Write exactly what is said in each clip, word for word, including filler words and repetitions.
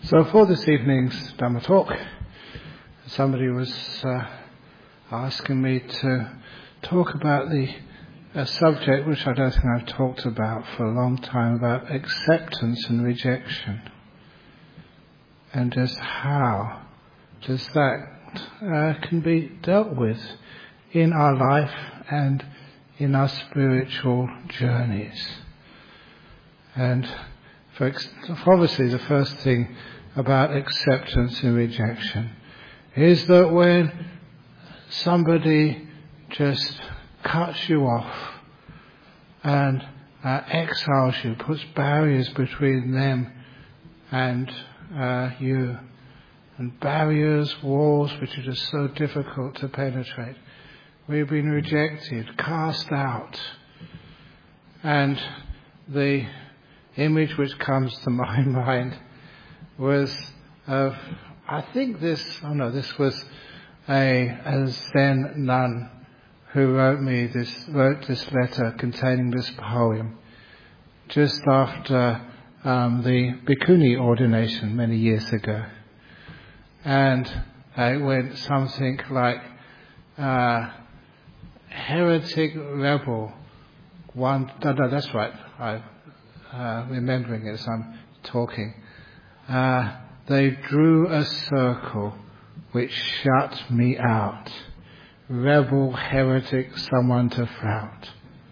So for this evening's Dhamma talk, somebody was uh, asking me to talk about the a subject which I don't think I've talked about for a long time, about acceptance and rejection, and just how just that uh, can be dealt with in our life and in our spiritual journeys. And for, for obviously the first thing about acceptance and rejection is that when somebody just cuts you off and uh, exiles you, puts barriers between them and uh, you, and barriers, walls which are just so difficult to penetrate. We've been rejected, cast out, and the image which comes to my mind was of, I think this, oh no, this was a, a Zen nun who wrote me this, wrote this letter containing this poem just after um, the Bhikkhuni ordination many years ago. And it went something like, uh, heretic rebel, one, no, no, that's right, I'm uh, remembering it as I'm talking. Uh, they drew a circle which shut me out. Rebel, heretic, someone to flout.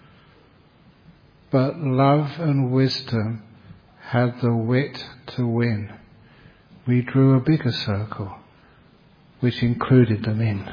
But love and wisdom had the wit to win. We drew a bigger circle which included them in.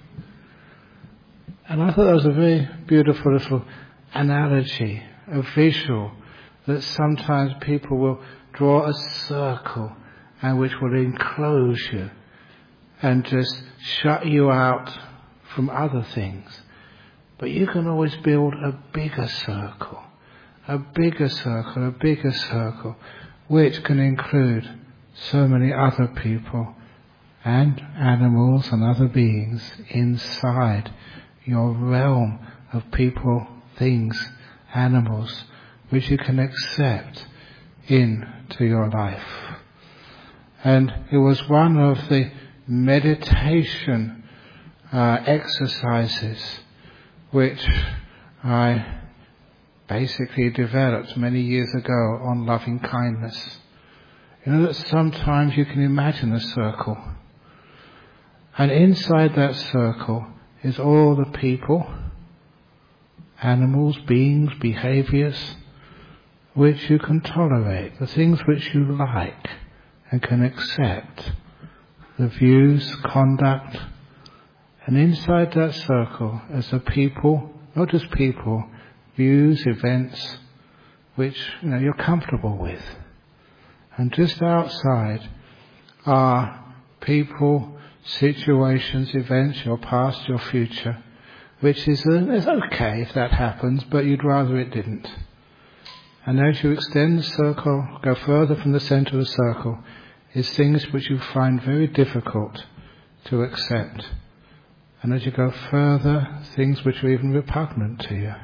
And I thought that was a very beautiful little analogy, a visual, that sometimes people will draw a circle and which will enclose you and just shut you out from other things. But you can always build a bigger circle, a bigger circle, a bigger circle, which can include so many other people and animals and other beings inside your realm of people, things, animals, which you can accept into your life. And it was one of the meditation uh, exercises which I basically developed many years ago on loving kindness. You know that sometimes you can imagine a circle, and inside that circle is all the people, animals, beings, behaviours which you can tolerate, the things which you like and can accept, the views, conduct, and inside that circle is the people, not just people, views, events which you know you're comfortable with. And just outside are people, situations, events, your past, your future, which is, uh, is okay if that happens, but you'd rather it didn't. And as you extend the circle, go further from the centre of the circle, is things which you find very difficult to accept. And as you go further, things which are even repugnant to you.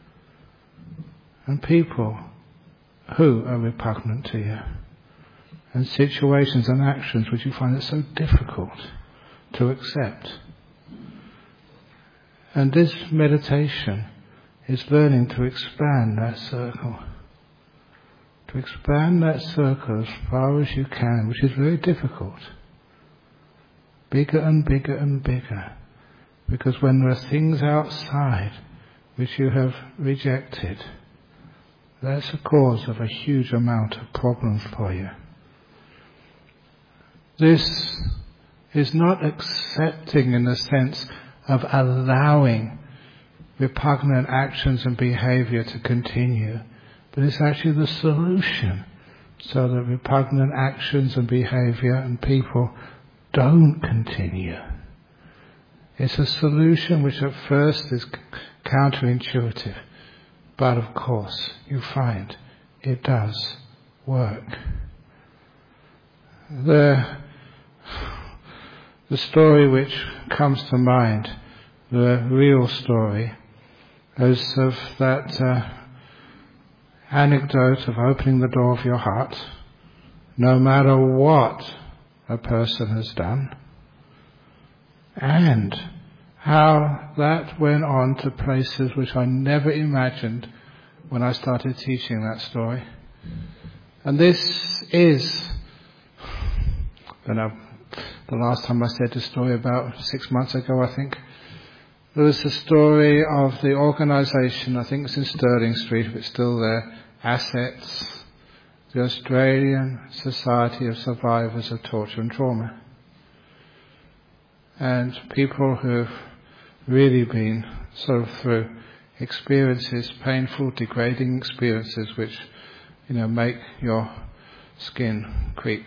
And people who are repugnant to you. And situations and actions which you find it so difficult to accept. And this meditation is learning to expand that circle. To expand that circle as far as you can, which is very difficult. Bigger and bigger and bigger. Because when there are things outside which you have rejected, that's the cause of a huge amount of problems for you. This is not accepting in the sense of allowing repugnant actions and behavior to continue, but it's actually the solution so that repugnant actions and behavior and people don't continue. It's a solution which at first is counterintuitive, but of course you find it does work. The The story which comes to mind, the real story, is of that uh, anecdote of opening the door of your heart no matter what a person has done, and how that went on to places which I never imagined when I started teaching that story. And this is, I don't know, the last time I said the story about six months ago, I think. There was the story of the organisation, I think it's in Stirling Street, if it's still there, Assets, the Australian Society of Survivors of Torture and Trauma. And people who've really been sort of through experiences, painful, degrading experiences which, you know, make your skin creep.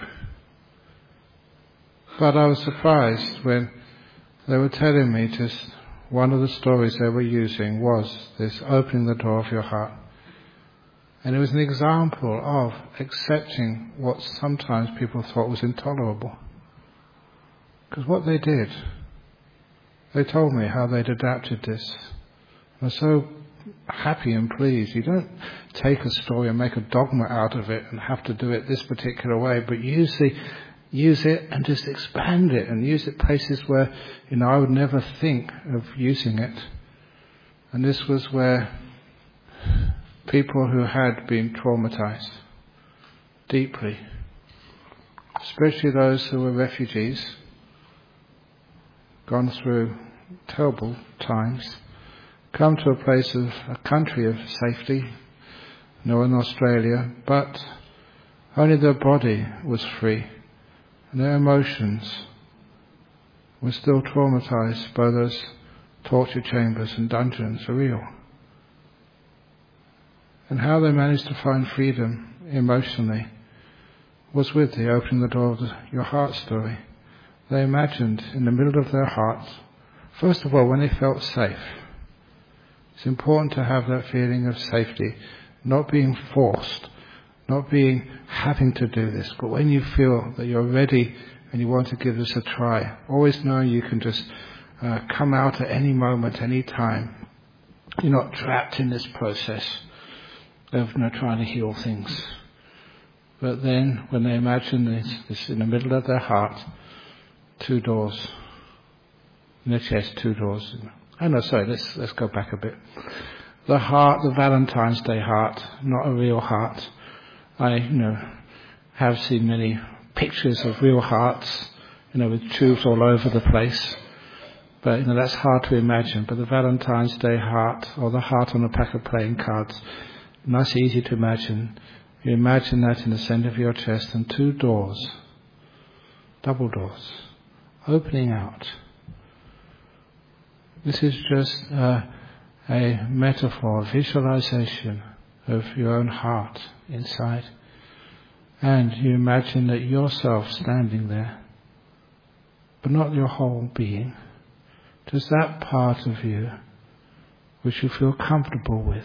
But I was surprised when they were telling me just one of the stories they were using was this opening the door of your heart. And it was an example of accepting what sometimes people thought was intolerable. Because what they did, they told me how they'd adapted this. I was so happy and pleased. You don't take a story and make a dogma out of it and have to do it this particular way, but use the use it and just expand it and use it places where, you know, I would never think of using it. And this was where people who had been traumatized deeply, especially those who were refugees, gone through terrible times, come to a place of a country of safety, no, in Australia, but only their body was free. And their emotions were still traumatized by those torture chambers and dungeons are real. And how they managed to find freedom emotionally was with the opening the door of the, your heart story. They imagined in the middle of their hearts, first of all, when they felt safe. It's important to have that feeling of safety, not being forced, not being having to do this, but when you feel that you're ready and you want to give this a try, always know you can just uh, come out at any moment, any time. You're not trapped in this process of, you know, trying to heal things. But then, when they imagine this, this in the middle of their heart, two doors in their chest, two doors. Oh no, sorry, let's let's go back a bit. The heart, the Valentine's Day heart, not a real heart. I, you know, have seen many pictures of real hearts, you know, with tubes all over the place. But, you know, that's hard to imagine. But the Valentine's Day heart, or the heart on a pack of playing cards, nice, easy to imagine. You imagine that in the center of your chest and two doors, double doors, opening out. This is just uh, a metaphor, a visualization of your own heart inside. And you imagine that yourself standing there, but not your whole being, just that part of you which you feel comfortable with.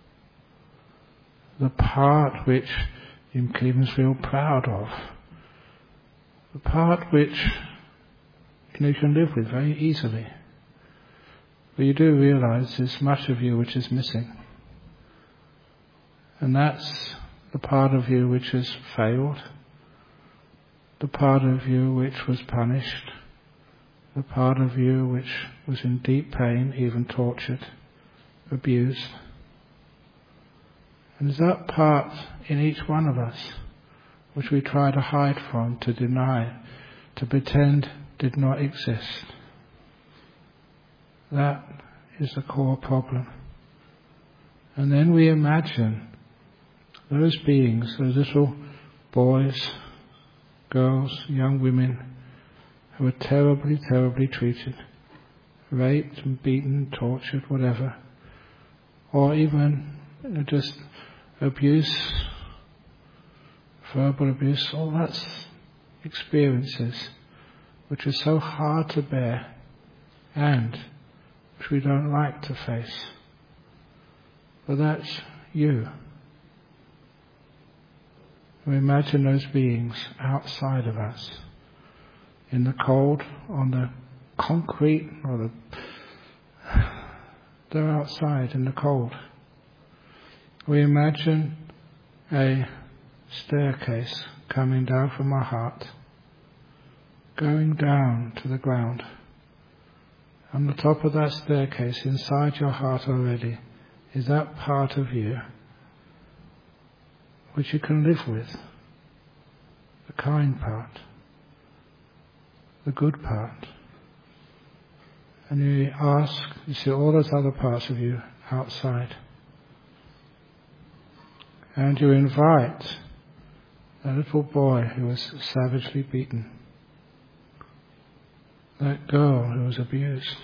The part which you can even feel proud of. The part which, you know, you can live with very easily. But you do realize there's much of you which is missing. And that's the part of you which has failed, the part of you which was punished, the part of you which was in deep pain, even tortured, abused. And there's that part in each one of us which we try to hide from, to deny, to pretend did not exist. That is the core problem. And then we imagine those beings, those little boys, girls, young women, who were terribly, terribly treated, raped and beaten, tortured, whatever, or even, you know, just abuse, verbal abuse, all that's experiences which are so hard to bear and which we don't like to face. But that's you. We imagine those beings outside of us, in the cold, on the concrete, or the they're outside in the cold. We imagine a staircase coming down from my heart, going down to the ground. On the top of that staircase, inside your heart already, is that part of you which you can live with, the kind part, the good part. And you ask, you see all those other parts of you outside. And you invite that little boy who was savagely beaten, that girl who was abused,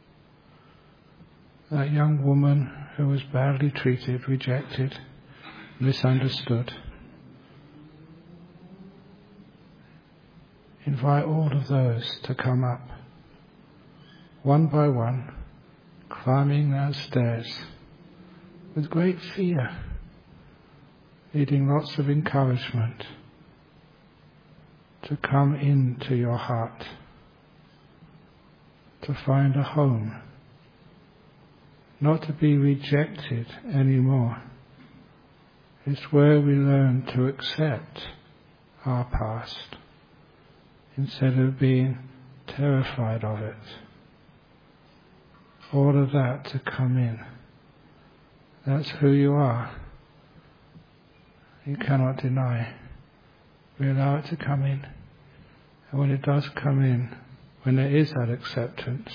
that young woman who was badly treated, rejected, misunderstood. Invite all of those to come up, one by one, climbing those stairs with great fear, needing lots of encouragement to come into your heart, to find a home, not to be rejected anymore. It's where we learn to accept our past instead of being terrified of it. All of that to come in. That's who you are. You cannot deny. We allow it to come in. And when it does come in, when there is that acceptance,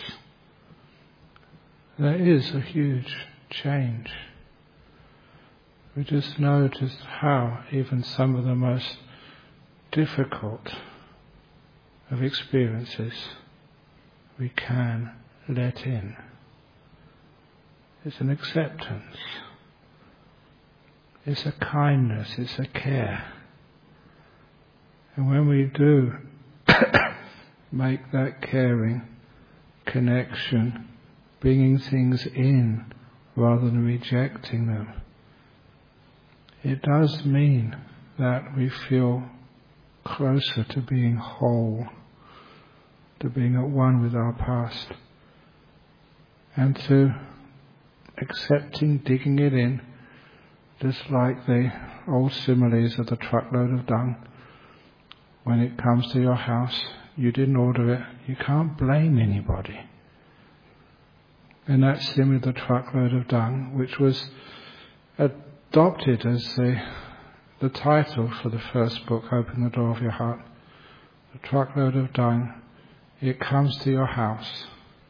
there is a huge change. We just notice how even some of the most difficult of experiences we can let in. It's an acceptance. It's a kindness, it's a care. And when we do make that caring connection, bringing things in rather than rejecting them, it does mean that we feel closer to being whole, to being at one with our past, and to accepting, digging it in, just like the old similes of the truckload of dung. When it comes to your house, you didn't order it, you can't blame anybody. And that simile of the truckload of dung, which was adopted as the, the title for the first book, Open the Door of Your Heart. The truckload of dung, it comes to your house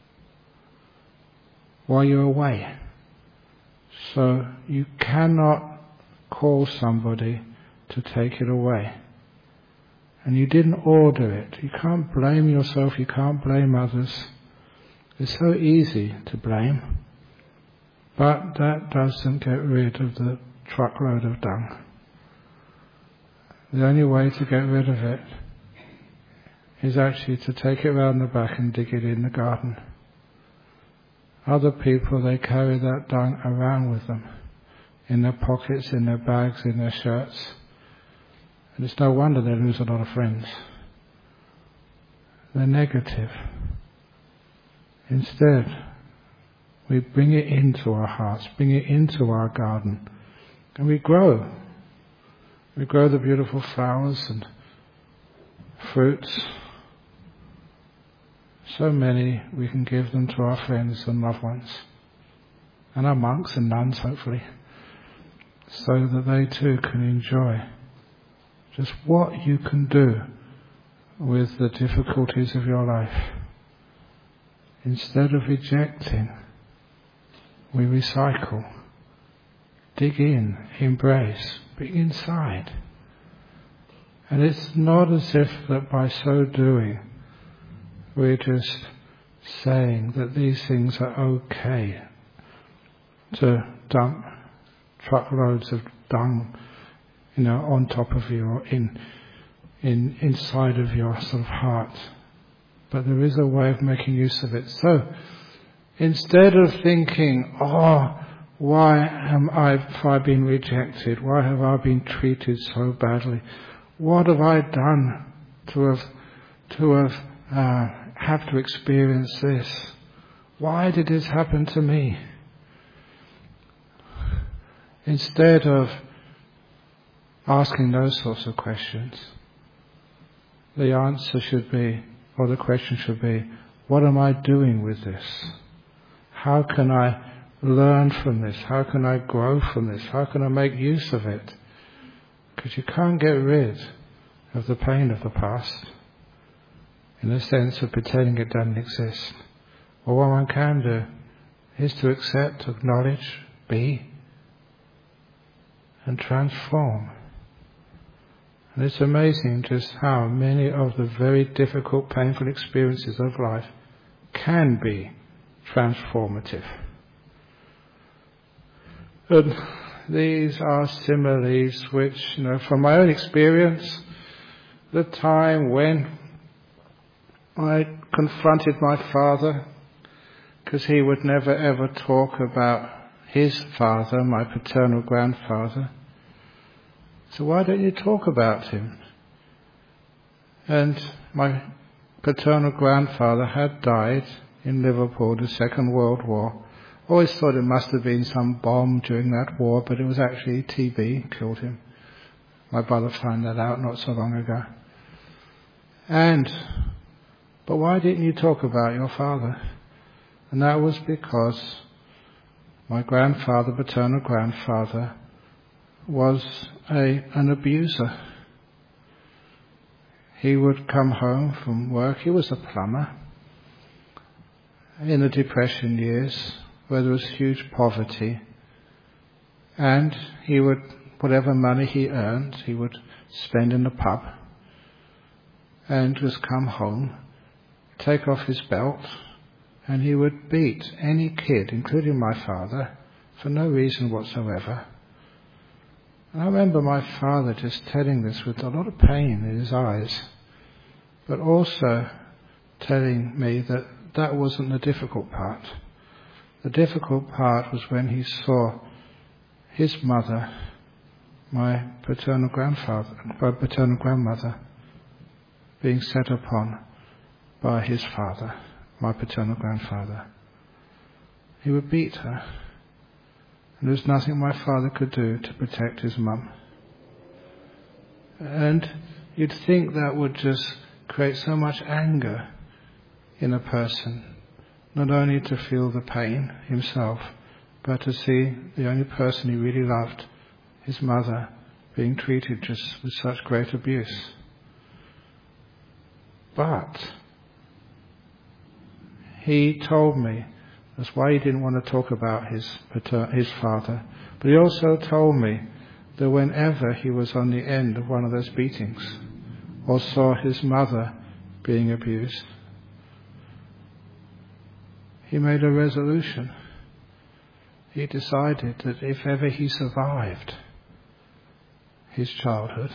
while you're away. So you cannot call somebody to take it away. And you didn't order it. You can't blame yourself, you can't blame others. It's so easy to blame. But that doesn't get rid of the truckload of dung. The only way to get rid of it is actually to take it round the back and dig it in the garden. Other people, they carry that dung around with them, in their pockets, in their bags, in their shirts. And it's no wonder they lose a lot of friends. They're negative. Instead, we bring it into our hearts, bring it into our garden, and we grow. We grow the beautiful flowers and fruits. So many, we can give them to our friends and loved ones, and our monks and nuns, hopefully, so that they too can enjoy just what you can do with the difficulties of your life. Instead of rejecting, we recycle, dig in, embrace, bring inside. And it's not as if that by so doing we're just saying that these things are okay to dump truckloads of dung, you know, on top of you or in, in inside of your sort of heart. But there is a way of making use of it. So instead of thinking, oh, why am I, have I been rejected? Why have I been treated so badly? What have I done to have to have uh, have to experience this? Why did this happen to me? Instead of asking those sorts of questions, the answer should be, or the question should be, what am I doing with this? How can I learn from this? How can I grow from this? How can I make use of it? Because you can't get rid of the pain of the past in the sense of pretending it doesn't exist. Well, what one can do is to accept, acknowledge, be, and transform. And it's amazing just how many of the very difficult, painful experiences of life can be transformative. And these are similes which, you know, from my own experience, the time when I confronted my father, because he would never ever talk about his father, my paternal grandfather. So why don't you talk about him? And my paternal grandfather had died in Liverpool, the Second World War. Always thought it must have been some bomb during that war, but it was actually T B killed him. My brother found that out not so long ago. And, but why didn't you talk about your father? And that was because my grandfather, paternal grandfather, was a an abuser. He would come home from work. He was a plumber. In the Depression years, where there was huge poverty, and he would, whatever money he earned, he would spend in the pub, and just come home, take off his belt, and he would beat any kid, including my father, for no reason whatsoever. And I remember my father just telling this with a lot of pain in his eyes, but also telling me that that wasn't the difficult part. The difficult part was when he saw his mother, my paternal grandfather, my paternal grandmother, being set upon by his father, my paternal grandfather. He would beat her. And there was nothing my father could do to protect his mum. And you'd think that would just create so much anger in a person, not only to feel the pain himself, but to see the only person he really loved, his mother, being treated just with such great abuse. But he told me, that's why he didn't want to talk about his pater- his father, but he also told me that whenever he was on the end of one of those beatings, or saw his mother being abused, he made a resolution. He decided that if ever he survived his childhood,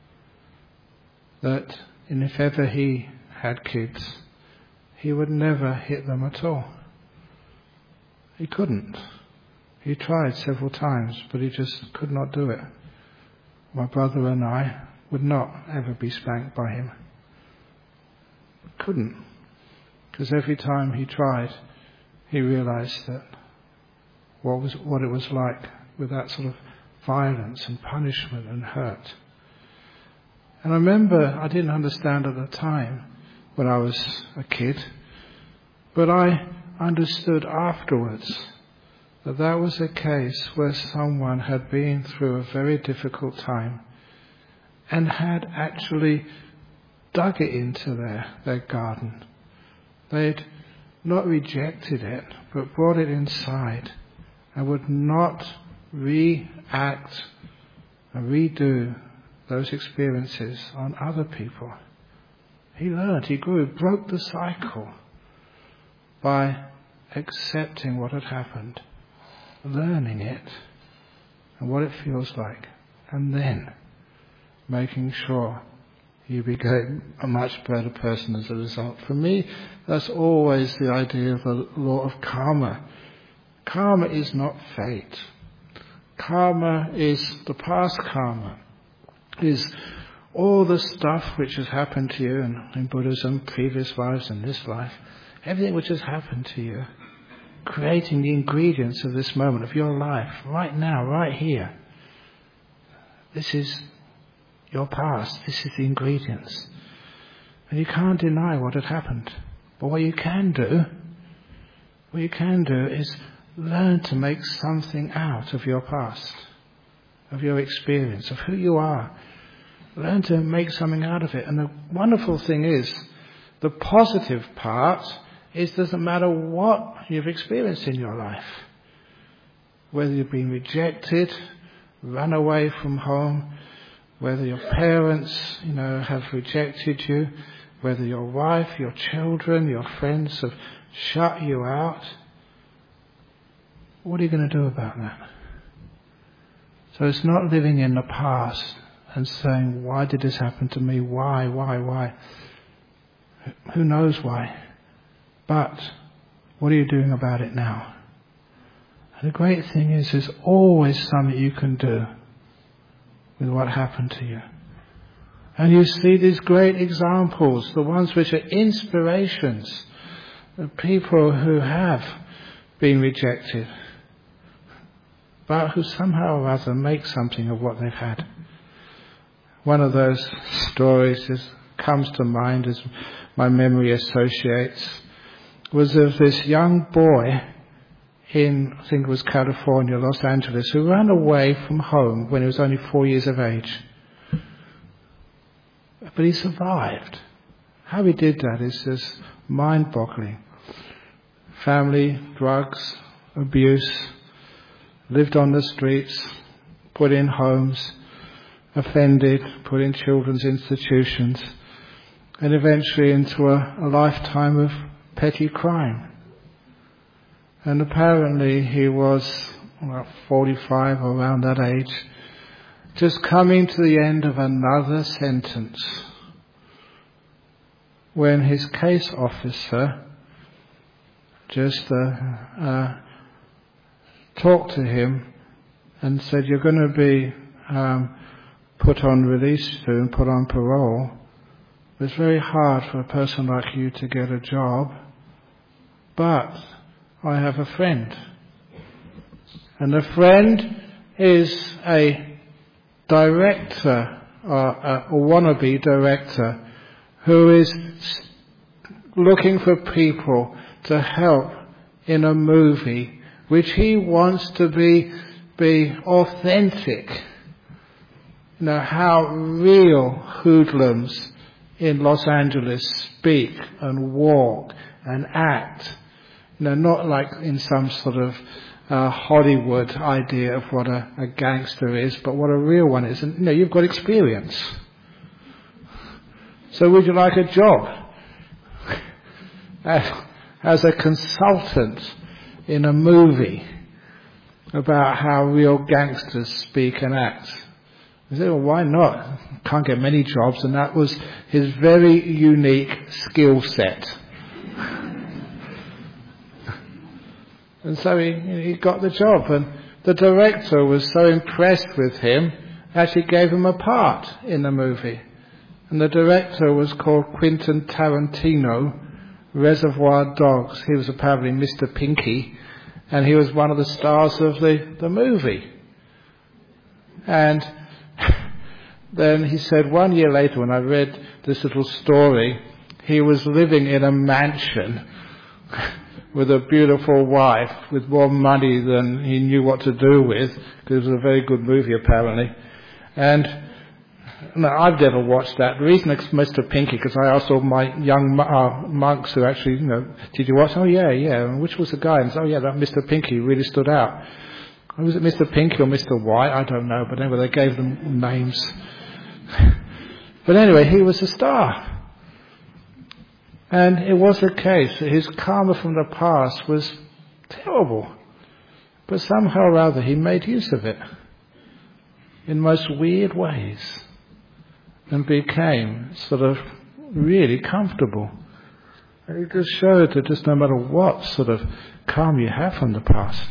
that and if ever he had kids, he would never hit them at all. He couldn't. He tried several times, but he just could not do it. My brother and I would not ever be spanked by him. Couldn't. Because every time he tried, he realized that what was what it was like with that sort of violence and punishment and hurt. And I remember I didn't understand at the time when I was a kid, but I understood afterwards that that was a case where someone had been through a very difficult time and had actually dug it into their, their garden. They'd not rejected it, but brought it inside and would not react and redo those experiences on other people. He learned, he grew, broke the cycle by accepting what had happened, learning it and what it feels like, and then making sure he became a much better person as a result. For me, that's always the idea of the law of karma. Karma is not fate. Karma is the past karma, is all the stuff which has happened to you in, in Buddhism, previous lives and this life, everything which has happened to you, creating the ingredients of this moment of your life, right now, right here. This is your past. This is the ingredients. And you can't deny what had happened. But what you can do, what you can do is learn to make something out of your past, of your experience, of who you are. Learn to make something out of it. And the wonderful thing is, the positive part is it doesn't matter what you've experienced in your life. Whether you've been rejected, run away from home, whether your parents, you know, have rejected you, whether your wife, your children, your friends have shut you out. What are you going to do about that? So it's not living in the past and saying, why did this happen to me? Why, why, why? Who knows why? But what are you doing about it now? And the great thing is, there's always something you can do with what happened to you. And you see these great examples, the ones which are inspirations of people who have been rejected, but who somehow or other make something of what they've had. One of those stories that comes to mind as my memory associates was of this young boy in, I think it was California, Los Angeles, who ran away from home when he was only four years of age. But he survived. How he did that is just mind-boggling. Family, drugs, abuse, lived on the streets, put in homes, offended, put in children's institutions, and eventually into a, a lifetime of petty crime. And apparently he was about forty-five, around that age, just coming to the end of another sentence, when his case officer just uh, uh, talked to him and said, you're going to be um, put on release soon, put on parole. It's very hard for a person like you to get a job, but I have a friend. And the friend is a director, or a wannabe director, who is looking for people to help in a movie which he wants to be, be authentic. You know, how real hoodlums in Los Angeles speak and walk and act. You know, not like in some sort of uh, Hollywood idea of what a, a gangster is, but what a real one is. And, you know, you've got experience. So would you like a job as, as a consultant in a movie about how real gangsters speak and act? I said, well, why not? Can't get many jobs, and that was his very unique skill set. And so he, he got the job, and the director was so impressed with him, actually gave him a part in the movie. And the director was called Quentin Tarantino, Reservoir Dogs. He was apparently Mister Pinky, and he was one of the stars of the, the movie. And then he said one year later, when I read this little story, he was living in a mansion with a beautiful wife, with more money than he knew what to do with, because it was a very good movie apparently. And no, I've never watched that. The reason it's Mister Pinky, because I asked all my young uh, monks who actually, you know, did you watch? Oh yeah, yeah. And which was the guy? And so, oh yeah, that Mister Pinky really stood out. Was it Mister Pinky or Mister White? I don't know. But anyway, they gave them names. But anyway, he was a star. And it was the case that his karma from the past was terrible. But somehow or other he made use of it in most weird ways and became sort of really comfortable. And it just showed that just no matter what sort of karma you have from the past,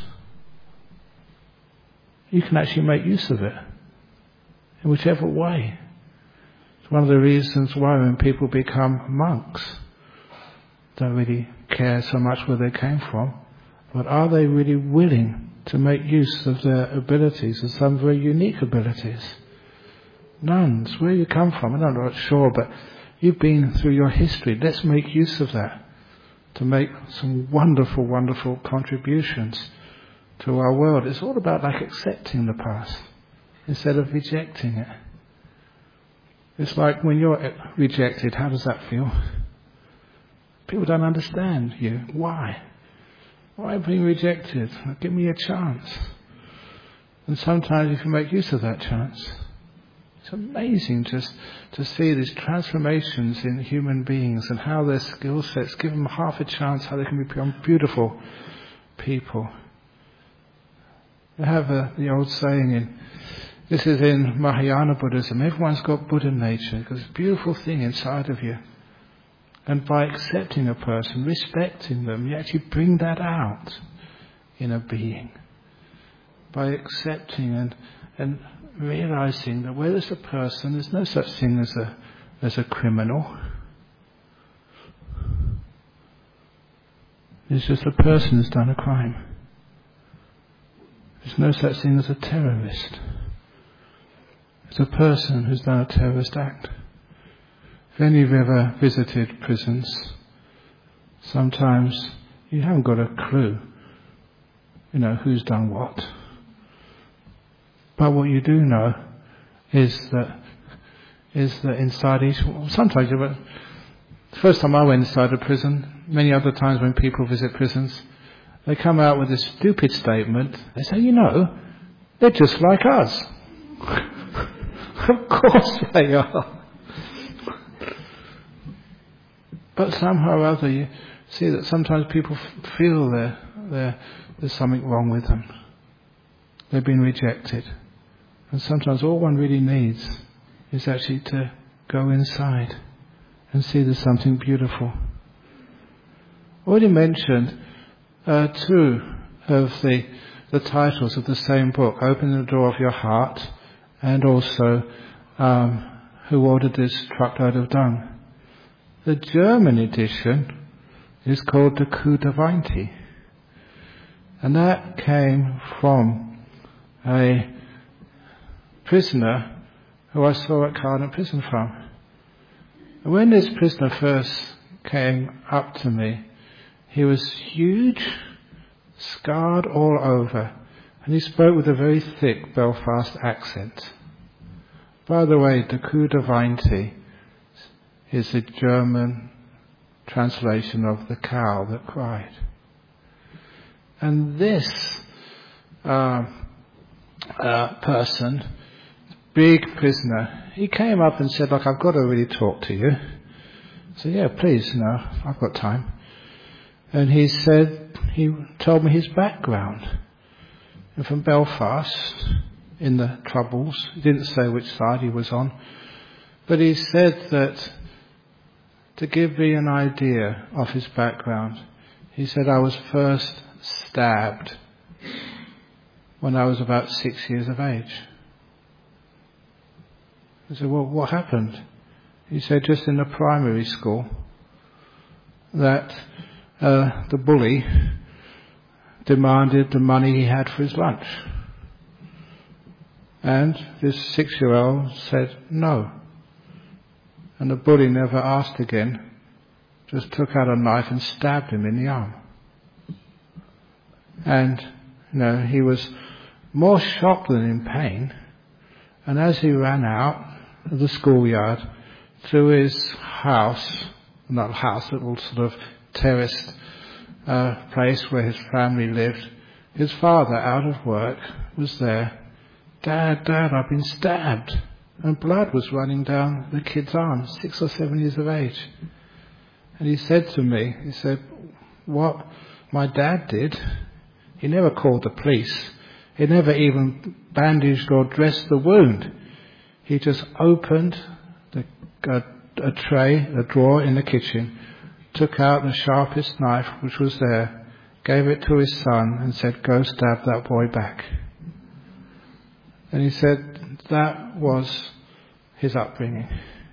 you can actually make use of it in whichever way. It's one of the reasons why when people become monks, don't really care so much where they came from, but are they really willing to make use of their abilities, and some very unique abilities? Nuns, where you come from, I'm not sure, but You've been through your history. Let's make use of that to make some wonderful, wonderful contributions to our world. It's all about like accepting the past instead of rejecting it. It's like when you're rejected, how does that feel? People don't understand you. Why? Why am I being rejected? Give me a chance. And sometimes you can make use of that chance. It's amazing just to see these transformations in human beings and how their skill sets give them half a chance, how they can become beautiful people. They have a, the old saying in, this is in Mahayana Buddhism, everyone's got Buddha nature, because it's a beautiful thing inside of you. And by accepting a person, respecting them, you actually bring that out in a being. By accepting and, and realizing that where there's a person, there's no such thing as a, as a criminal. It's just a person who's done a crime. There's no such thing as a terrorist. It's a person who's done a terrorist act. If any of you have ever visited prisons, sometimes you haven't got a clue, you know, who's done what. But what you do know is that is that inside each, sometimes you, the first time I went inside a prison, many other times when people visit prisons, they come out with this stupid statement. They say, you know, they're just like us. Of course they are. But somehow or other you see that sometimes people f- feel they're, they're, there's something wrong with them. They've been rejected. And sometimes all one really needs is actually to go inside and see there's something beautiful. I already mentioned uh, two of the, the titles of the same book, Open the Door of Your Heart, and also um, Who Ordered This Truckload of Dung. The German edition is called the Coup de Vingt, and that came from a prisoner who I saw at Cardiff Prison Farm. And when this prisoner first came up to me, he was huge, scarred all over, and he spoke with a very thick Belfast accent. By the way, the Coup de Vingt is the German translation of the cow that cried. And this uh, uh, person, big prisoner, he came up and said, look, I've got to really talk to you. I said, yeah, please, no, I've got time. And he said, he told me his background. And from Belfast, in the Troubles, he didn't say which side he was on, but he said that to give me an idea of his background, he said, I was first stabbed when I was about six years of age. I said, well, what happened? He said, just in the primary school, that uh, the bully demanded the money he had for his lunch. And this six-year-old said no. And the bully never asked again, just took out a knife and stabbed him in the arm. And, you know, he was more shocked than in pain. And as he ran out of the schoolyard to his house, not house, little sort of terraced uh, place where his family lived, his father, out of work, was there. Dad, Dad, I've been stabbed. And blood was running down the kid's arm, six or seven years of age. And he said to me, he said, what my dad did, he never called the police. He never even bandaged or dressed the wound. He just opened the, a, a tray, a drawer in the kitchen, took out the sharpest knife which was there, gave it to his son and said, go stab that boy back. And he said that was his upbringing.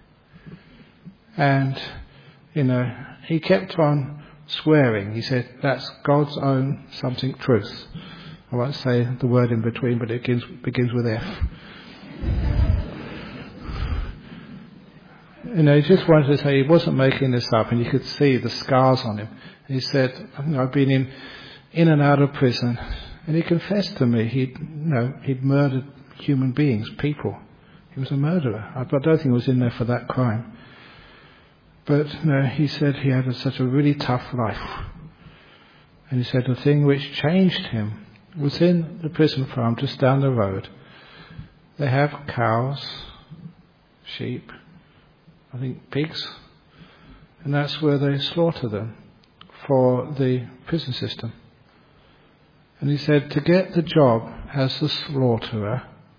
And, you know, he kept on swearing. He said, that's God's own something truth. I won't say the word in between, but it begins, begins with F. You know, he just wanted to say he wasn't making this up, and you could see the scars on him. He said, you know, I've been in, in and out of prison, and he confessed to me he'd, you know, he'd murdered human beings, people. He was a murderer. I don't think he was in there for that crime. But you know, he said he had a, such a really tough life. And he said the thing which changed him was in the prison farm just down the road. They have cows, sheep, I think pigs, and that's where they slaughter them for the prison system. And he said to get the job as the slaughterer,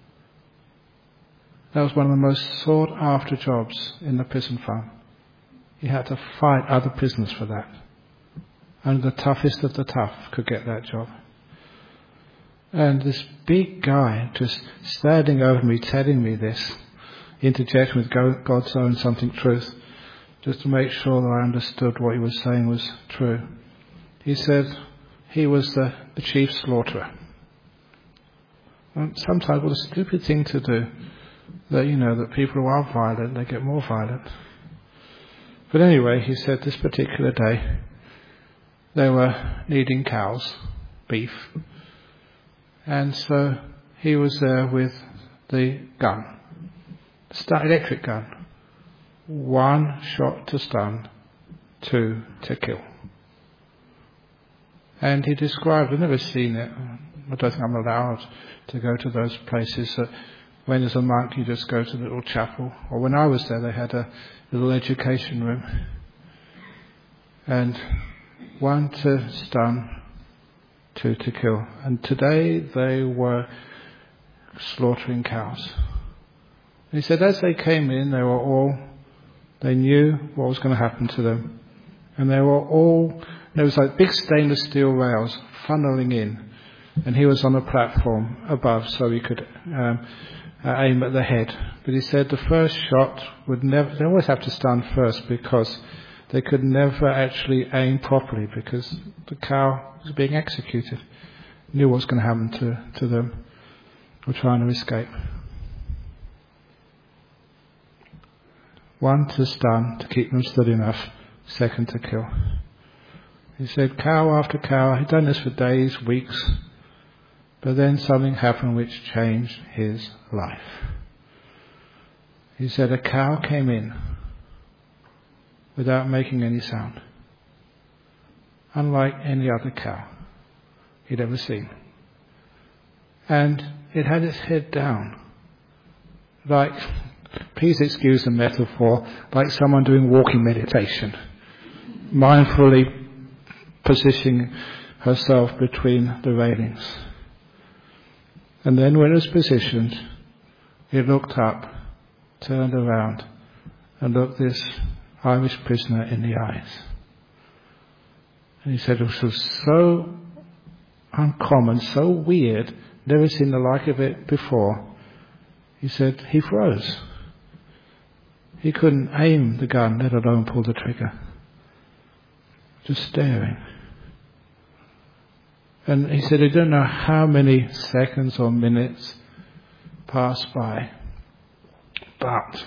that was one of the most sought after jobs in the prison farm. He had to fight other prisoners for that. Only the toughest of the tough could get that job. And this big guy just standing over me, telling me this, interjecting with God's own something truth, just to make sure that I understood what he was saying was true. He said he was the, the chief slaughterer. And sometimes what a stupid thing to do, that you know that people who are violent, they get more violent. But anyway, he said this particular day they were needing cows, beef, and so he was there with the gun, the electric gun. One shot to stun, two to kill. And he described, I've never seen it, I don't think I'm allowed to go to those places that when as a monk you just go to the little chapel. Or when I was there they had a little education room. And one to stun, two to kill. And today they were slaughtering cows. And he said as they came in, they were all, they knew what was going to happen to them. And they were all, there was like big stainless steel rails funneling in. And he was on a platform above so he could um, uh, aim at the head. But he said the first shot would never, they always have to stun first because they could never actually aim properly because the cow was being executed. Knew what was going to happen to, to them. Were trying to escape. One to stun, to keep them still enough. Second to kill. He said cow after cow. He'd done this for days, weeks. But then something happened which changed his life. He said a cow came in without making any sound. Unlike any other cow he'd ever seen. And it had its head down. Like, please excuse the metaphor, like someone doing walking meditation. Mindfully positioning herself between the railings. And then when it was positioned, it looked up, turned around, and looked this Irish prisoner in the eyes. And he said it was so uncommon, so weird, never seen the like of it before. He said he froze. He couldn't aim the gun, let alone pull the trigger. Just staring. And he said he didn't know how many seconds or minutes passed by. But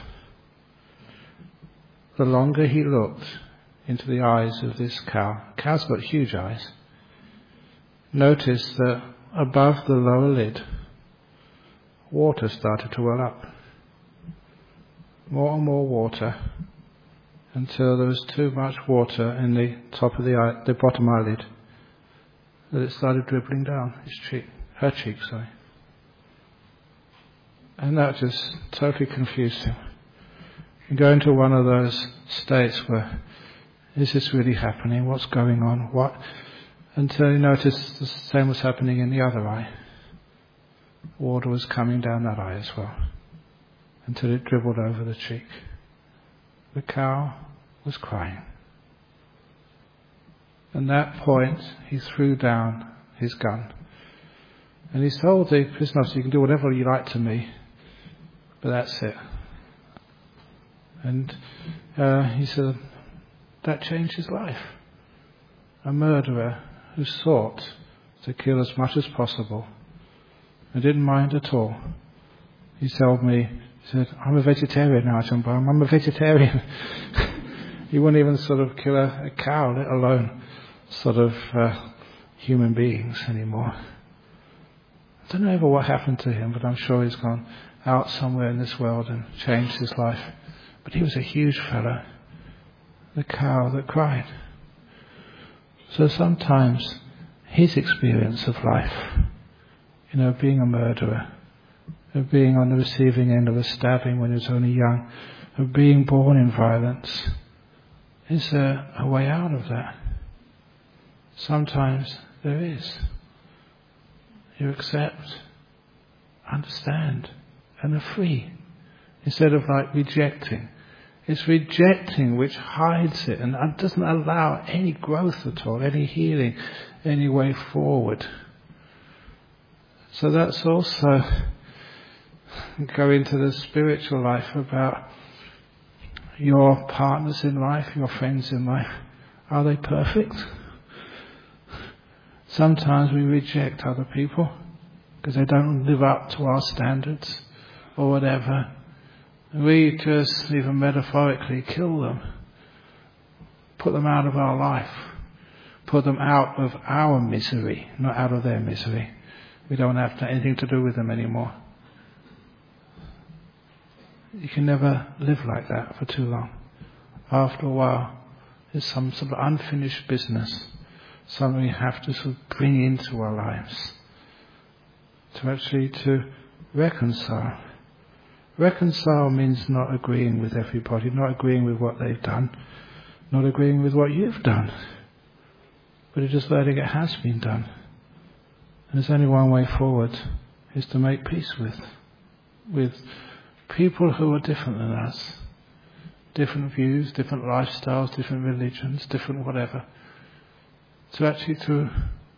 the longer he looked into the eyes of this cow, cow's got huge eyes, noticed that above the lower lid, water started to well up. More and more water, until there was too much water in the top of the eye, the bottom eyelid, that it started dribbling down his cheek, her cheek, sorry. And that just totally confused him. You go into one of those states where, is this really happening? What's going on? What? Until he noticed the same was happening in the other eye. Water was coming down that eye as well, until it dribbled over the cheek. The cow was crying. At that point, he threw down his gun. And he told the prison officer, you can do whatever you like to me, but that's it. And uh, he said, that changed his life. A murderer who sought to kill as much as possible and didn't mind at all. He told me, He said, I'm a vegetarian now, Ajahn Brahm, I'm a vegetarian. He wouldn't even sort of kill a, a cow, let alone sort of uh, human beings anymore. I don't know ever what happened to him, but I'm sure he's gone out somewhere in this world and changed his life. But he was a huge fellow, the cow that cried. So sometimes his experience of life, you know, being a murderer, of being on the receiving end of a stabbing when he was only young, of being born in violence, is there a way out of that? Sometimes there is. You accept, understand, and are free. Instead of like rejecting. It's rejecting which hides it and doesn't allow any growth at all, any healing, any way forward. So that's also go into the spiritual life about your partners in life, your friends in life. Are they perfect? Sometimes we reject other people because they don't live up to our standards or whatever. We just even metaphorically kill them, put them out of our life, put them out of our misery, not out of their misery. We don't have anything to do with them anymore. You can never live like that for too long. After a while, there's some sort of unfinished business, something we have to sort of bring into our lives to actually to reconcile. Reconcile means not agreeing with everybody, not agreeing with what they've done, not agreeing with what you've done, but it's just letting it has been done. And there's only one way forward, is to make peace with, with people who are different than us, different views, different lifestyles, different religions, different whatever. To actually to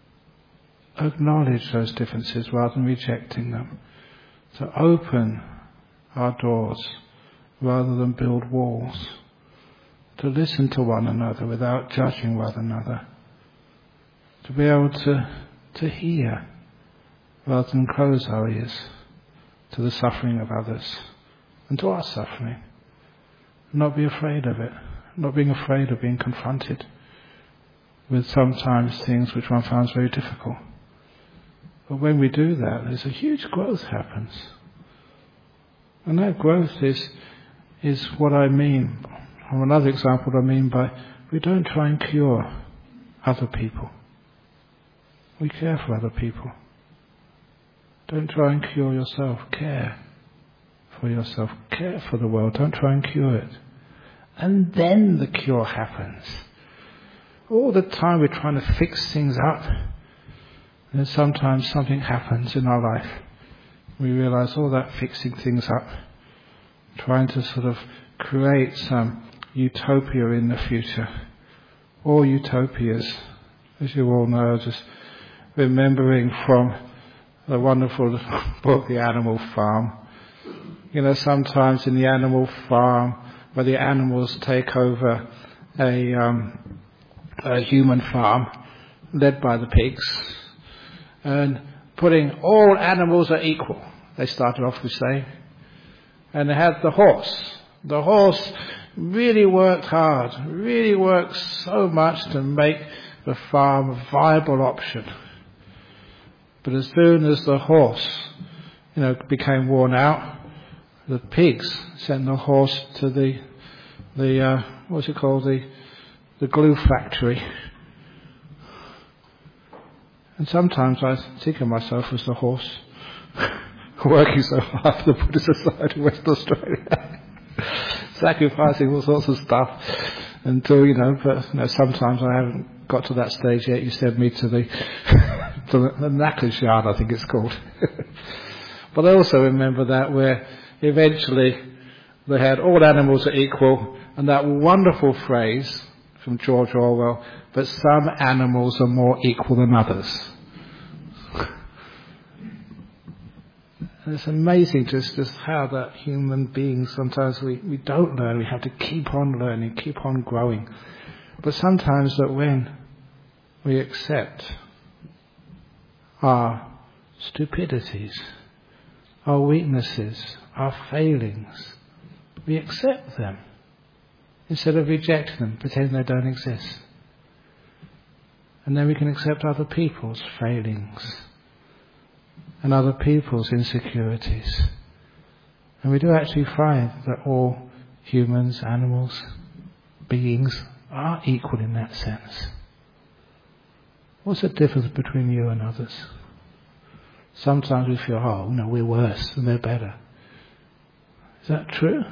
acknowledge those differences rather than rejecting them, to open our doors rather than build walls, to listen to one another without judging one another, to be able to to hear rather than close our ears to the suffering of others and to our suffering, not be afraid of it, not being afraid of being confronted with sometimes things which one finds very difficult. But when we do that, there's a huge growth happens. And that growth is is what I mean, or another example I mean by, we don't try and cure other people. We care for other people. Don't try and cure yourself. Care for yourself. Care for the world. Don't try and cure it. And then the cure happens. All the time we're trying to fix things up. And sometimes something happens in our life. We realize all that fixing things up, trying to sort of create some utopia in the future. All utopias, as you all know, just remembering from the wonderful book, The Animal Farm. You know, sometimes in the animal farm, where the animals take over a, um, a human farm, led by the pigs, and putting all animals are equal. They started off with saying, and they had the horse. The horse really worked hard, really worked so much to make the farm a viable option. But as soon as the horse, you know, became worn out, the pigs sent the horse to the the uh, what's it called, the the glue factory. And sometimes I think of myself as the horse, working so hard for the Buddhist Society in West Australia, sacrificing all sorts of stuff until, you know, but you know, sometimes I haven't got to that stage yet. You send me to the to the, the knackers yard, I think it's called. But I also remember that where eventually they had all animals are equal, and that wonderful phrase from George Orwell, but some animals are more equal than others. And it's amazing just, just how that human beings, sometimes we, we don't learn, we have to keep on learning, keep on growing. But sometimes that when we accept our stupidities, our weaknesses, our failings. We accept them instead of rejecting them, pretending they don't exist. And then we can accept other people's failings and other people's insecurities. And we do actually find that all humans, animals, beings are equal in that sense. What's the difference between you and others? Sometimes we feel, oh, no, we're worse and they're better. Is that true?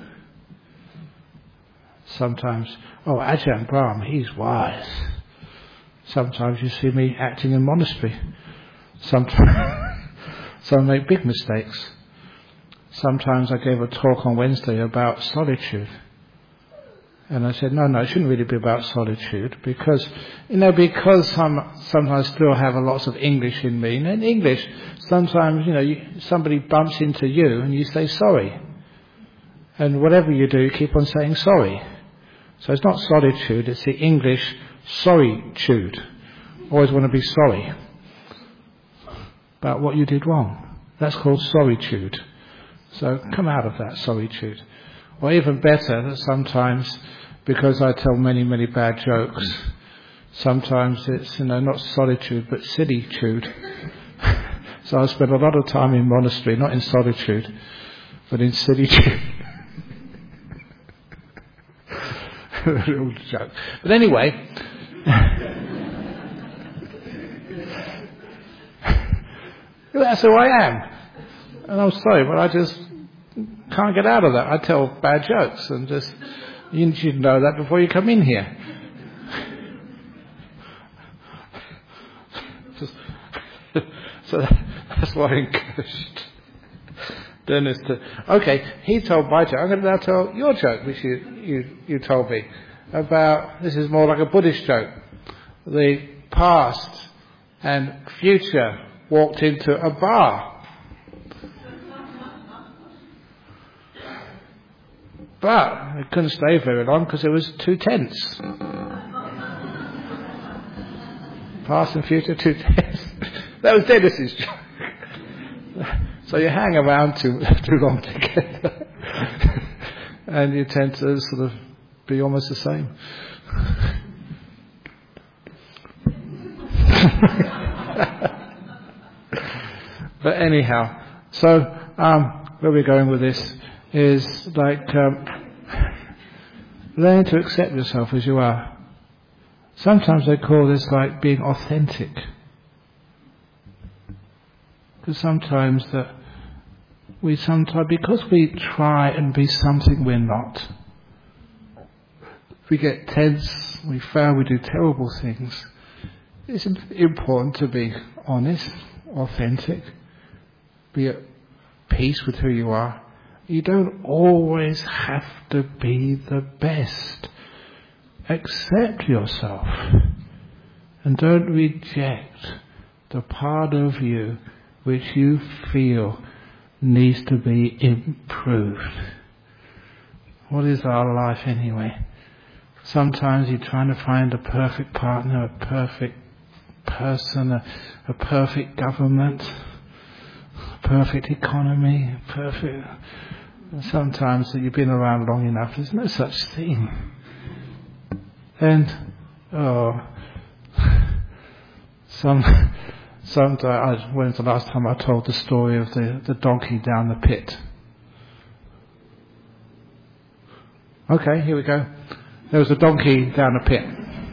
Sometimes, oh, Ajahn Brahm, he's wise. Sometimes you see me acting in monastery. Sometimes some make big mistakes. Sometimes I gave a talk on Wednesday about solitude. And I said, no, no, it shouldn't really be about solitude because, you know, because I'm sometimes still have a lots of English in me. And in English, sometimes, you know, you, somebody bumps into you and you say sorry. And whatever you do, you keep on saying sorry. So it's not solitude, it's the English sorry-tude. Always want to be sorry about what you did wrong. That's called sorry-tude. So come out of that sorry-tude. Or even better, that sometimes, because I tell many, many bad jokes, sometimes it's, you know, not solitude, but silly-tude. So I spend a lot of time in monastery, not in solitude, but in silly-tude. Little joke. But anyway, that's who I am. And I'm sorry, but I just can't get out of that. I tell bad jokes and just, you should know that before you come in here. So that's why I encouraged Dennis to, okay, he told my joke. I'm going to now tell your joke, which you, you, you told me about, this is more like a Buddhist joke. The past and future walked into a bar. But I couldn't stay very long because it was too tense. Past and future, too tense. That was Dennis's joke. So you hang around too too long together, and you tend to sort of be almost the same. But anyhow, so um, where we're going with this is like um, learning to accept yourself as you are. Sometimes they call this like being authentic. Because sometimes that we sometimes, because we try and be something we're not, we get tense, we fail, we do terrible things. It's important to be honest, authentic, be at peace with who you are. You don't always have to be the best. Accept yourself and don't reject the part of you which you feel needs to be improved. What is our life anyway? Sometimes you're trying to find a perfect partner, a perfect person, a, a perfect government, a perfect economy, perfect. Sometimes that you've been around long enough, there's no such thing. And oh, some. Some, I, when's the last time I told the story of the, the donkey down the pit? Okay, here we go. There was a donkey down the pit.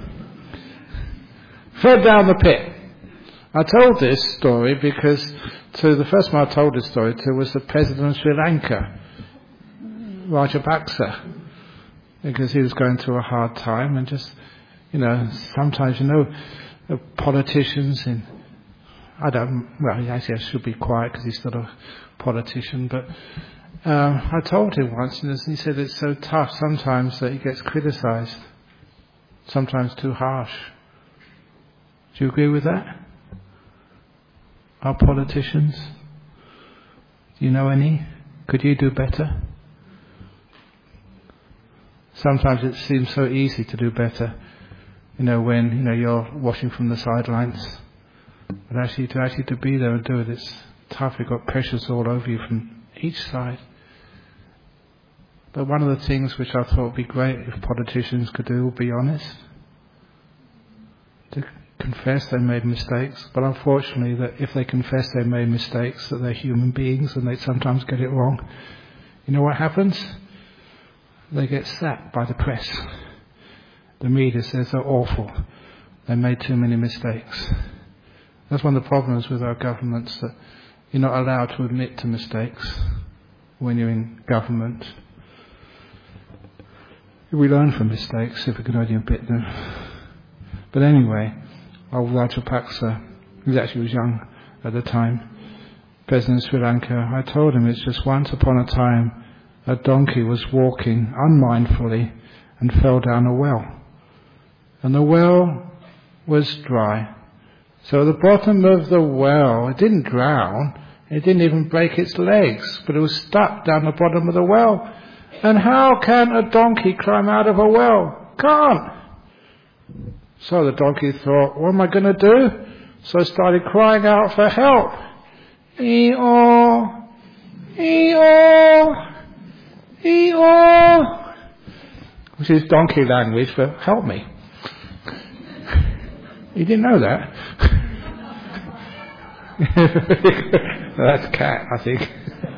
Fed down the pit. I told this story because to the first one I told this story to was the president of Sri Lanka, Rajapaksa, because he was going through a hard time and just, you know, sometimes, you know, the politicians in I don't, well, actually I should be quiet because he's not a politician, but uh, I told him once, and he said it's so tough sometimes that he gets criticised, sometimes too harsh. Do you agree with that? Our politicians? Do you know any? Could you do better? Sometimes it seems so easy to do better, you know, when, you know, you're watching from the sidelines. But actually, to actually to be there and do it, it's tough. You've got pressures all over you from each side. But one of the things which I thought would be great if politicians could do would be honest. To confess they made mistakes, but unfortunately that if they confess they made mistakes, that they're human beings and they sometimes get it wrong. You know what happens? They get sacked by the press. The media says they're awful. They made too many mistakes. That's one of the problems with our governments, that you're not allowed to admit to mistakes when you're in government. We learn from mistakes if we can only admit them. But anyway, old Rajapaksa, he actually was young at the time, President of Sri Lanka, I told him it's just once upon a time a donkey was walking unmindfully and fell down a well. And the well was dry. So at the bottom of the well, it didn't drown, it didn't even break its legs, but it was stuck down the bottom of the well. And how can a donkey climb out of a well? Can't. So the donkey thought, what am I going to do? So it started crying out for help. E-oh, E-oh, E-oh, which is donkey language for help me. You didn't know that? That's cat, I think.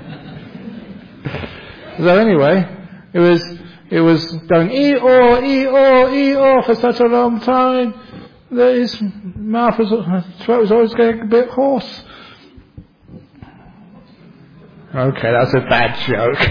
So anyway, it was it was going ee-aw, ee-aw, ee-aw for such a long time that his mouth was, his throat was always getting a bit hoarse. Okay, that's a bad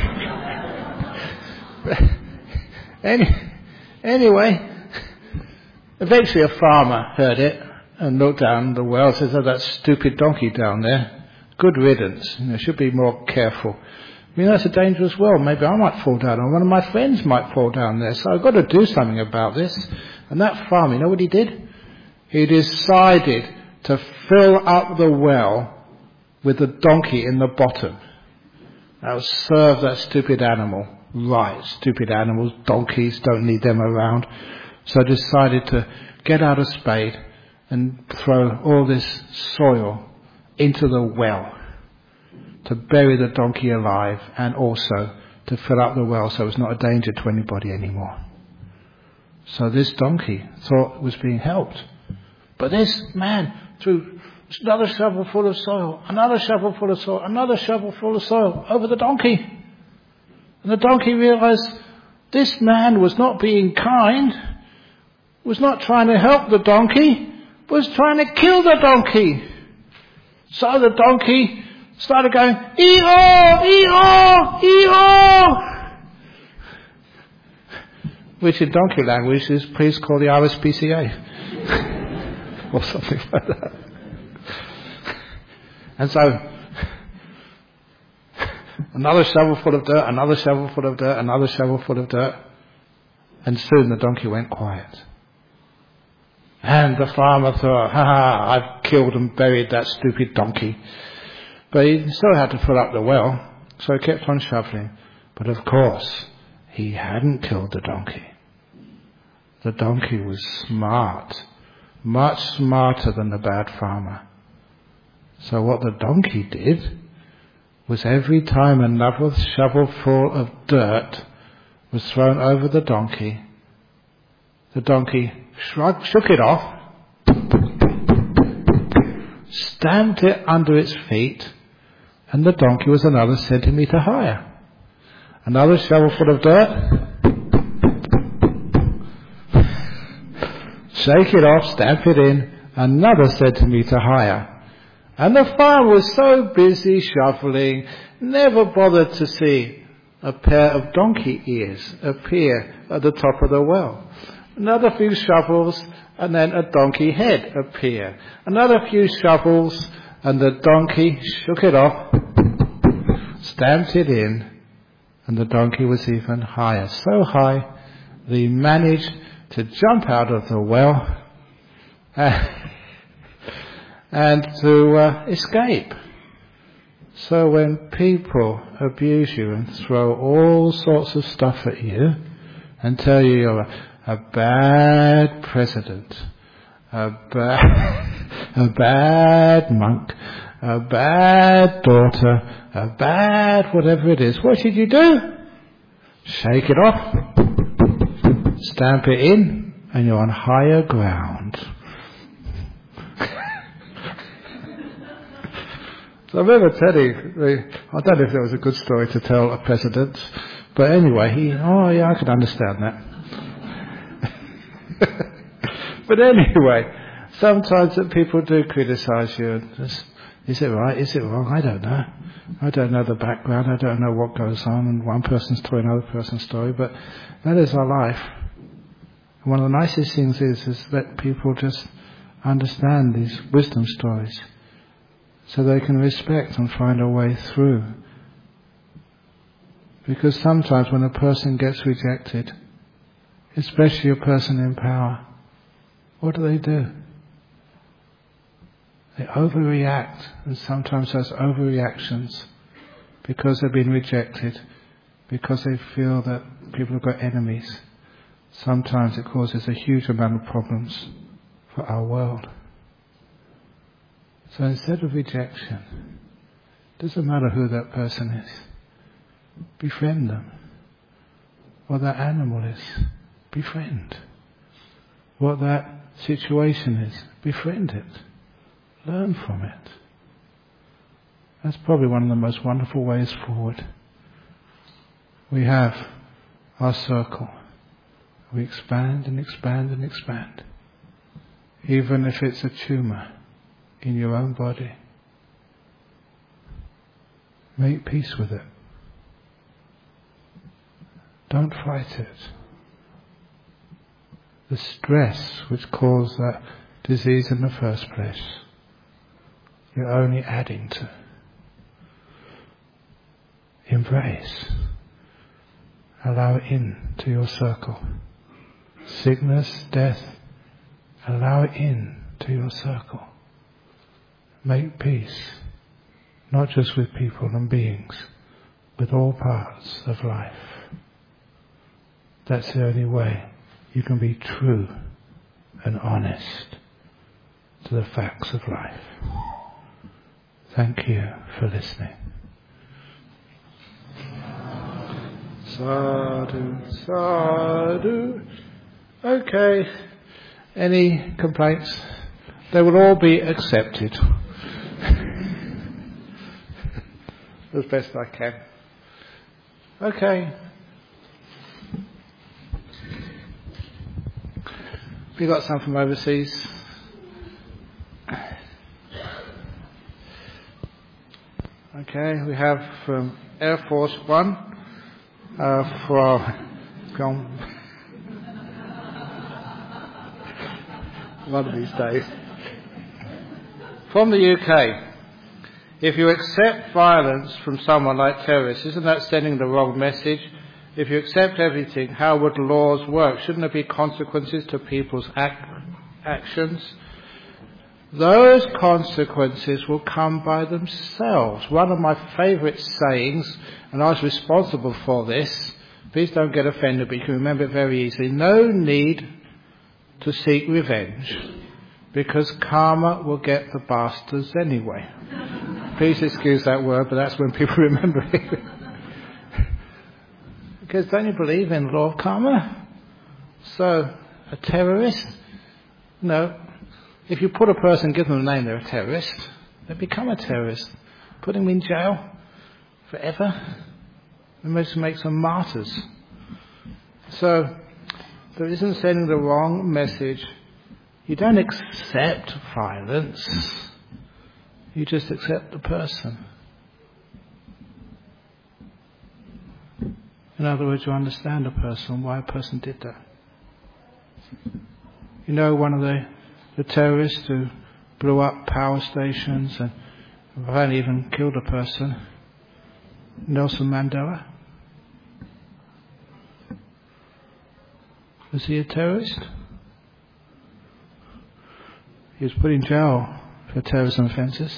joke. Any, anyway, eventually a farmer heard it and looked down the well and says, oh, that stupid donkey down there, good riddance, you know, should be more careful. I mean, that's a dangerous well. Maybe I might fall down, or one of my friends might fall down there. So I've got to do something about this. And that farmer, you know what he did? He decided to fill up the well with the donkey in the bottom. That would serve that stupid animal. Right, stupid animals, donkeys, don't need them around. So I decided to get out a spade and throw all this soil into the well, to bury the donkey alive, and also to fill up the well so it's not a danger to anybody anymore. So this donkey thought it was being helped. But this man threw another shovel full of soil, another shovel full of soil, another shovel full of soil over the donkey. And the donkey realized this man was not being kind, was not trying to help the donkey, was trying to kill the donkey. So the donkey started going, ee-aw, ee-aw, ee-aw, which in donkey language is, please call the R S P C A. Or something like that. And so, another shovel full of dirt, another shovel full of dirt, another shovel full of dirt. And soon the donkey went quiet. And the farmer thought, ha ha, I've killed and buried that stupid donkey. But he still had to fill up the well, so he kept on shoveling. But of course, he hadn't killed the donkey. The donkey was smart, much smarter than the bad farmer. So what the donkey did was every time another shovelful of dirt was thrown over the donkey, the donkey shrugged, shook it off, stamped it under its feet, and the donkey was another centimetre higher. Another shovelful of dirt, shake it off, stamp it in, another centimetre higher. And the farmer was so busy shoveling, never bothered to see a pair of donkey ears appear at the top of the well. Another few shovels, and then a donkey head appear. Another few shovels, and the donkey shook it off, stamped it in, and the donkey was even higher. So high that he managed to jump out of the well and to uh, escape. So when people abuse you and throw all sorts of stuff at you and tell you you're a, a bad president, a bad, a bad monk, a bad daughter, a bad whatever it is. What should you do? Shake it off, stamp it in, and you're on higher ground. So I remember telling, I don't know if that was a good story to tell a president, but anyway, he, oh yeah, I can understand that. But anyway, sometimes that people do criticise you. Just, is it right? Is it wrong? I don't know. I don't know the background. I don't know what goes on in one person's story, another person's story, but that is our life. And one of the nicest things is, is that people just understand these wisdom stories, so they can respect and find a way through. Because sometimes when a person gets rejected, especially a person in power, what do they do? They overreact, and sometimes those overreactions, because they've been rejected, because they feel that people have got enemies, sometimes it causes a huge amount of problems for our world. So instead of rejection, it doesn't matter who that person is, befriend them. What that animal is, befriend. What that situation is, befriend it. Learn from it. That's probably one of the most wonderful ways forward. We have our circle. We expand and expand and expand. Even if it's a tumour in your own body. Make peace with it. Don't fight it. The stress which caused that disease in the first place, you're only adding to. Embrace. Allow it in to your circle. Sickness, death, allow it in to your circle. Make peace, not just with people and beings, with all parts of life. That's the only way you can be true and honest to the facts of life. Thank you for listening. Sadhu, sadhu. Okay. Any complaints? They will all be accepted. As best I can. Okay. Have you got some from overseas? Okay, we have from Air Force One, uh, from one of these days. From the U K. If you accept violence from someone like terrorists, isn't that sending the wrong message? If you accept everything, how would laws work? Shouldn't there be consequences to people's ac- actions? Those consequences will come by themselves. One of my favourite sayings, and I was responsible for this, please don't get offended, but you can remember it very easily. No need to seek revenge, because karma will get the bastards anyway. Please excuse that word, but that's when people remember it. Because don't you believe in the law of karma? So, a terrorist? No. If you put a person, give them a name, they're a terrorist. They become a terrorist. Put them in jail forever. And most make them martyrs. So, there isn't sending the wrong message. You don't accept violence. You just accept the person. In other words, you understand a person, why a person did that. You know, one of the, the terrorists who blew up power stations and apparently even killed a person, Nelson Mandela. Was he a terrorist? He was put in jail for terrorism offences.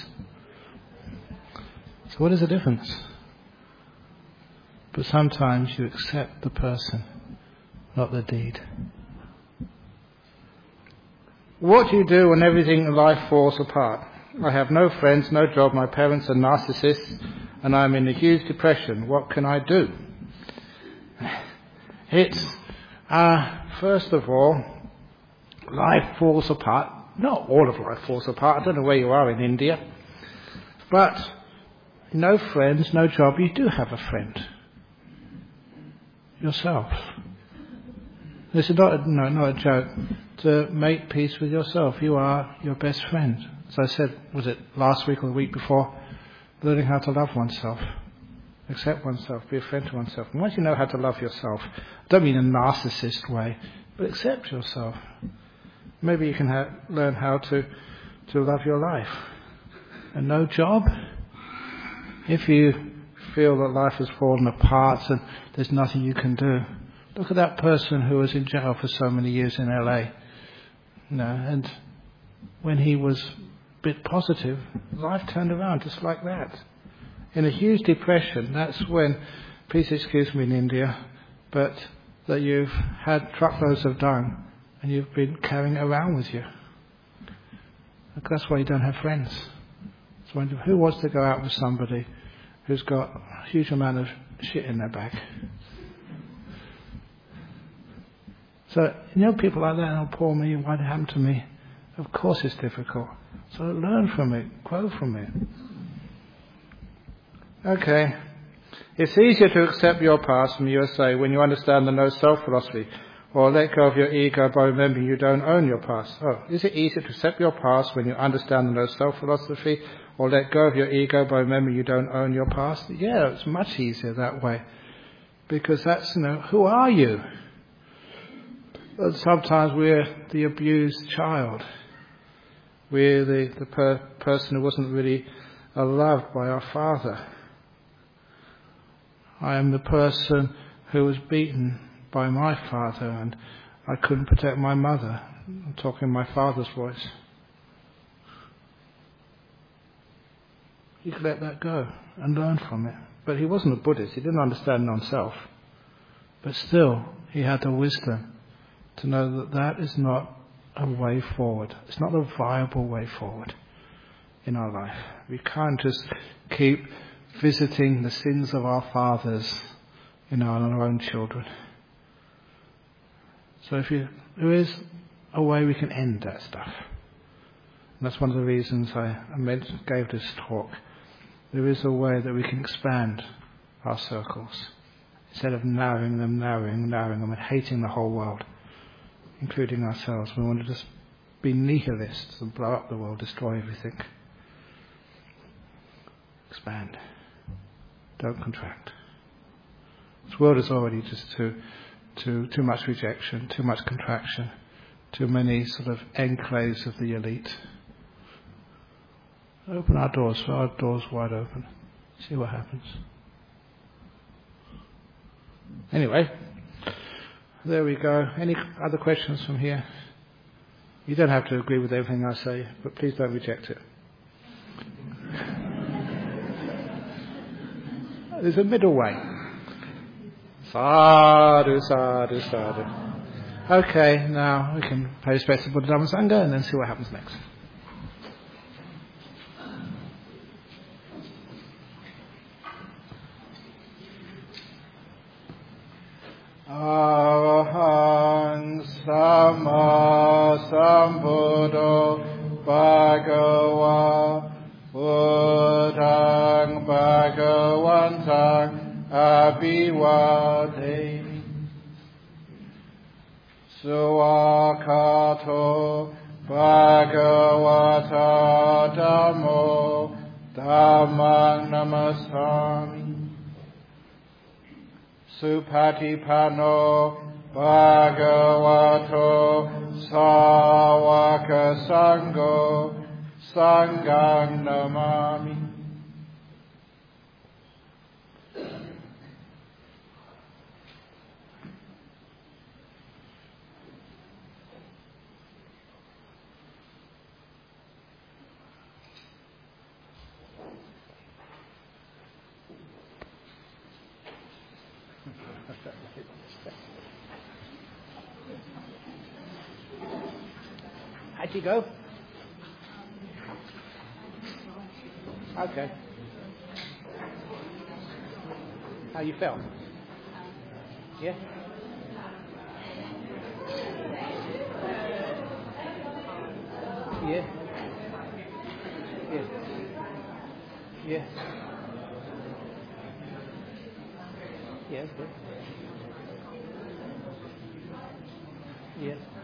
So what is the difference? But sometimes you accept the person, not the deed. What do you do when everything in life falls apart? I have no friends, no job, my parents are narcissists, and I'm in a huge depression. What can I do? It's, uh, first of all, life falls apart. Not all of life falls apart. I don't know where you are in India. But no friends, no job. You do have a friend. Yourself. This is not a, no, not a joke. To make peace with yourself. You are your best friend. As I said, was it last week or the week before? Learning how to love oneself. Accept oneself. Be a friend to oneself. And once you know how to love yourself, I don't mean a narcissist way, but accept yourself. Maybe you can ha- learn how to, to love your life. And no job? If you feel that life has fallen apart and there's nothing you can do, look at that person who was in jail for so many years in L A. You know, and when he was a bit positive, life turned around just like that. In a huge depression, that's when, please excuse me in India, but that you've had truckloads of dung and you've been carrying it around with you. That's why you don't have friends. So who wants to go out with somebody who's got a huge amount of shit in their bag? So, you know, people like that, oh, poor me, why did it happen to me? Of course it's difficult. So learn from it, grow from it. Okay. It's easier to accept your past from U S A when you understand the no-self philosophy, or let go of your ego by remembering you don't own your past. Oh, is it easier to accept your past when you understand the no-self philosophy, or let go of your ego by remembering you don't own your past? Yeah, it's much easier that way. Because that's, you know, who are you? And sometimes we're the abused child. We're the, the per- person who wasn't really uh, loved by our father. I am the person who was beaten by my father and I couldn't protect my mother. I'm talking in my father's voice. You could let that go and learn from it. But he wasn't a Buddhist. He didn't understand non-self. But still, he had the wisdom to know that that is not a way forward. It's not a viable way forward in our life. We can't just keep visiting the sins of our fathers in our, our own children. So if you, there is a way we can end that stuff. And that's one of the reasons I, I mentioned, gave this talk. There is a way that we can expand our circles. Instead of narrowing them, narrowing, narrowing them, and hating the whole world, including ourselves. We want to just be nihilists and blow up the world, destroy everything. Expand. Don't contract. This world is already just too, too, too much rejection, too much contraction, too many sort of enclaves of the elite. Open our doors, our doors wide open. See what happens. Anyway, there we go. Any other questions from here? You don't have to agree with everything I say, but please don't reject it. There's a middle way. Sadhu, sadhu, sadhu. Okay, now we can pay respects to Buddha Dhamma Sangha and then see what happens next. Arahant Sama Sambuddho Bhagava Buddhang Bhagavantang Abhivademi Suwakato Bhagavata Dhammo Dhammang Namasami Supatipano Bhagavato Sawaka Sangho Sanghang Namami. How'd you go? Okay. How you felt? Yeah? Yeah? Yeah. Yeah. Yeah, that's good. Yeah.